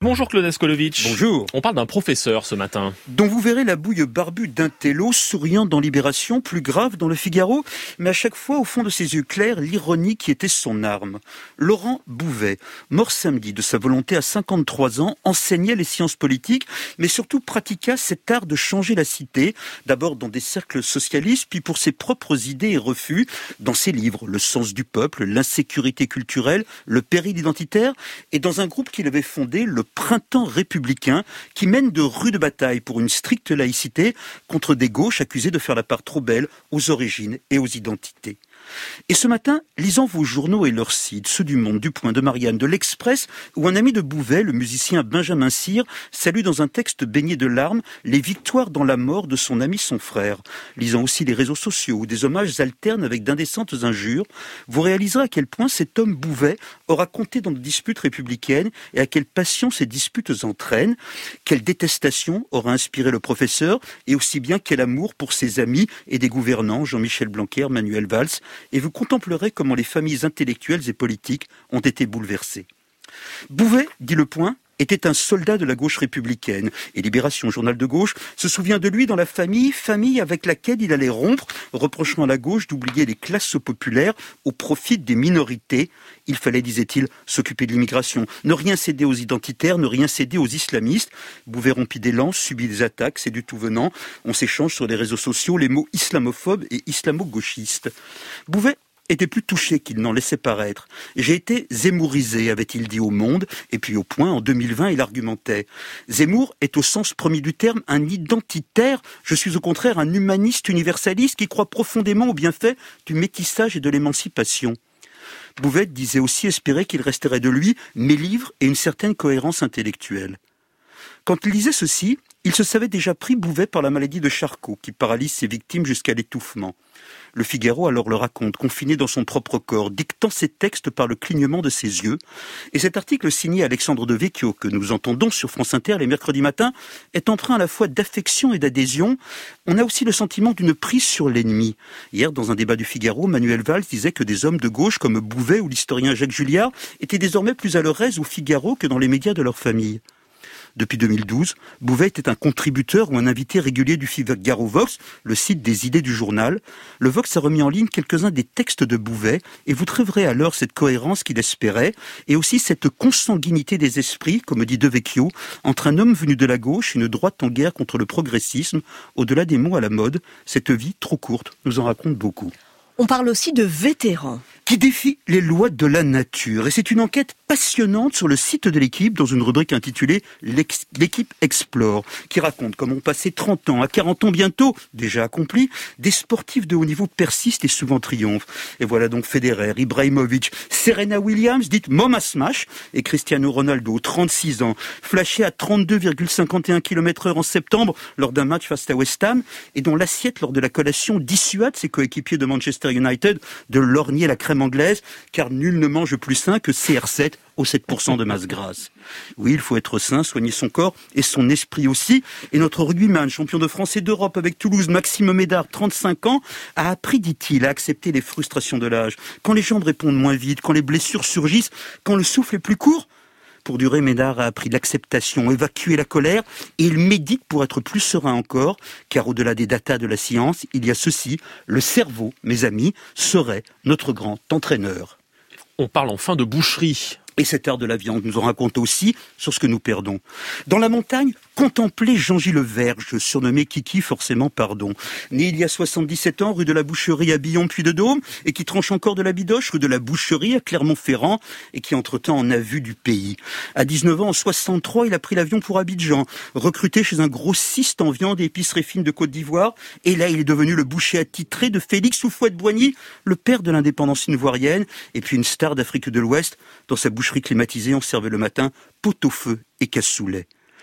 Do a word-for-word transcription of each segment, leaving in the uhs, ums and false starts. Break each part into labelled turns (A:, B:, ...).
A: Bonjour Claude Askolovitch.
B: Bonjour.
A: On parle d'un professeur ce matin.
B: Dont vous verrez la bouille barbue d'un télo, souriant dans Libération, plus grave dans Le Figaro, mais à chaque fois, au fond de ses yeux clairs, l'ironie qui était son arme. Laurent Bouvet, mort samedi de sa volonté à cinquante-trois ans, enseignait les sciences politiques, mais surtout pratiqua cet art de changer la cité, d'abord dans des cercles socialistes, puis pour ses propres idées et refus, dans ses livres, Le sens du peuple, L'insécurité culturelle, Le péril identitaire, et dans un groupe qu'il avait fondé, le Printemps républicain, qui mène de rudes batailles pour une stricte laïcité contre des gauches accusées de faire la part trop belle aux origines et aux identités. Et ce matin, lisant vos journaux et leurs sites, ceux du Monde, du Point, de Marianne, de l'Express, où un ami de Bouvet, le musicien Benjamin Cyr, salue dans un texte baigné de larmes les victoires dans la mort de son ami son frère. Lisant aussi les réseaux sociaux, où des hommages alternent avec d'indécentes injures, vous réaliserez à quel point cet homme Bouvet aura compté dans des disputes républicaines et à quelle passion ces disputes entraînent, quelle détestation aura inspiré le professeur et aussi bien quel amour pour ses amis et des gouvernants, Jean-Michel Blanquer, Manuel Valls, et vous contemplerez comment les familles intellectuelles et politiques ont été bouleversées. Bouvet, dit Le Point, était un soldat de la gauche républicaine. Et Libération, journal de gauche, se souvient de lui dans la famille, famille avec laquelle il allait rompre, reprochant à la gauche d'oublier les classes populaires au profit des minorités. Il fallait, disait-il, s'occuper de l'immigration, ne rien céder aux identitaires, ne rien céder aux islamistes. Bouvet rompit des lances, subit des attaques, c'est du tout venant. On s'échange sur les réseaux sociaux les mots islamophobes et islamo-gauchistes. Bouvet était plus touché qu'il n'en laissait paraître. « J'ai été zémourisé », avait-il dit au Monde, et puis au Point, en deux mille vingt, il argumentait. Zemmour est au sens premier du terme un identitaire, je suis au contraire un humaniste universaliste qui croit profondément au bienfait du métissage et de l'émancipation. Bouvet disait aussi espérer qu'il resterait de lui mes livres et une certaine cohérence intellectuelle. Quand il disait ceci, il se savait déjà pris Bouvet par la maladie de Charcot, qui paralyse ses victimes jusqu'à l'étouffement. Le Figaro alors le raconte, confiné dans son propre corps, dictant ses textes par le clignement de ses yeux. Et cet article signé Alexandre de Vecchio, que nous entendons sur France Inter les mercredis matins, est empreint à la fois d'affection et d'adhésion. On a aussi le sentiment d'une prise sur l'ennemi. Hier, dans un débat du Figaro, Manuel Valls disait que des hommes de gauche comme Bouvet ou l'historien Jacques Julliard étaient désormais plus à leur aise au Figaro que dans les médias de leur famille. Depuis deux mille douze, Bouvet était un contributeur ou un invité régulier du Figaro Vox, le site des idées du journal. Le Vox a remis en ligne quelques-uns des textes de Bouvet et vous trouverez alors cette cohérence qu'il espérait et aussi cette consanguinité des esprits, comme dit De Vecchio, entre un homme venu de la gauche et une droite en guerre contre le progressisme. Au-delà des mots à la mode, cette vie trop courte nous en raconte beaucoup.
C: On parle aussi de vétérans.
B: Qui défie les lois de la nature. Et c'est une enquête passionnante sur le site de l'équipe, dans une rubrique intitulée « L'équipe Explore », qui raconte comment passer trente ans à quarante ans bientôt, déjà accomplis, des sportifs de haut niveau persistent et souvent triomphent. Et voilà donc Federer, Ibrahimovic, Serena Williams, dite Mama Smash, et Cristiano Ronaldo, trente-six ans, flashé à trente-deux virgule cinquante et un kilomètres heure en septembre lors d'un match face à West Ham, et dont l'assiette lors de la collation dissuade ses coéquipiers de Manchester United de lorgner la crème anglaise, car nul ne mange plus sain que C R sept au sept pour cent de masse grasse. Oui, il faut être sain, soigner son corps et son esprit aussi. Et notre rugbyman, champion de France et d'Europe avec Toulouse, Maxime Médard, trente-cinq ans, a appris, dit-il, à accepter les frustrations de l'âge. Quand les jambes répondent moins vite, quand les blessures surgissent, quand le souffle est plus court. Pour durer, Médard a appris l'acceptation, évacuer la colère, et il médite pour être plus serein encore, car au-delà des datas de la science, il y a ceci, le cerveau, mes amis, serait notre grand entraîneur.
A: On parle enfin de boucherie.
B: Et cet art de la viande nous en raconte aussi sur ce que nous perdons. Dans la montagne, contemplez Jean-Gilles Verge, surnommé Kiki, forcément pardon. Né il y a soixante-dix-sept ans, rue de la Boucherie à Billon, puis de Dôme, et qui tranche encore de la Bidoche, rue de la Boucherie à Clermont-Ferrand, et qui entre-temps en a vu du pays. À dix-neuf ans, en soixante-trois, il a pris l'avion pour Abidjan, recruté chez un grossiste en viande et épicerie fine de Côte d'Ivoire, et là il est devenu le boucher attitré de Félix Houphouët-Boigny, le père de l'indépendance ivoirienne, et puis une star d'Afrique de l'Ouest. Dans sa boucherie climatisée, on servait le matin pot-au-feu et cassoulet.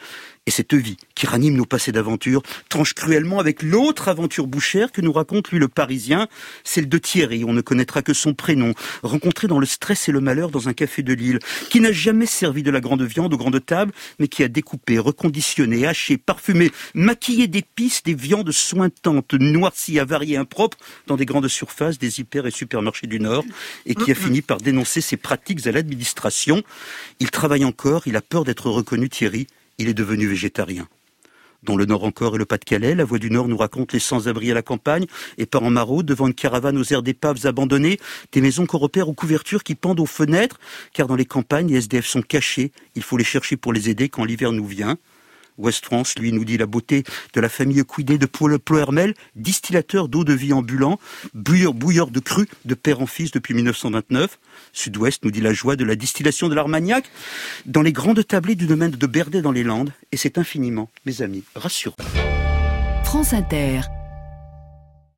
B: Et cette vie qui ranime nos passés d'aventure tranche cruellement avec l'autre aventure bouchère que nous raconte lui le Parisien, celle de Thierry, on ne connaîtra que son prénom, rencontré dans le stress et le malheur dans un café de Lille, qui n'a jamais servi de la grande viande aux grandes tables, mais qui a découpé, reconditionné, haché, parfumé, maquillé d'épices des viandes sointantes, noircies, avariées, impropres, dans des grandes surfaces, des hyper et supermarchés du Nord, et qui a fini par dénoncer ses pratiques à l'administration. Il travaille encore, il a peur d'être reconnu, Thierry. Il est devenu végétarien. Dans le Nord encore et le Pas-de-Calais, la Voix du Nord nous raconte les sans-abri à la campagne et par en maraude devant une caravane aux airs d'épaves abandonnées, des maisons qu'on repère aux couvertures qui pendent aux fenêtres, car dans les campagnes, les S D F sont cachés, il faut les chercher pour les aider quand l'hiver nous vient. Ouest France, lui, nous dit la beauté de la famille Couidet de Plohermel, distillateur d'eau de vie ambulant, bouilleur, bouilleur de cru de père en fils depuis mille neuf cent vingt-neuf. Sud-Ouest nous dit la joie de la distillation de l'Armagnac dans les grandes tablées du domaine de Berdey dans les Landes. Et c'est infiniment, mes amis, rassurant.
D: France Inter.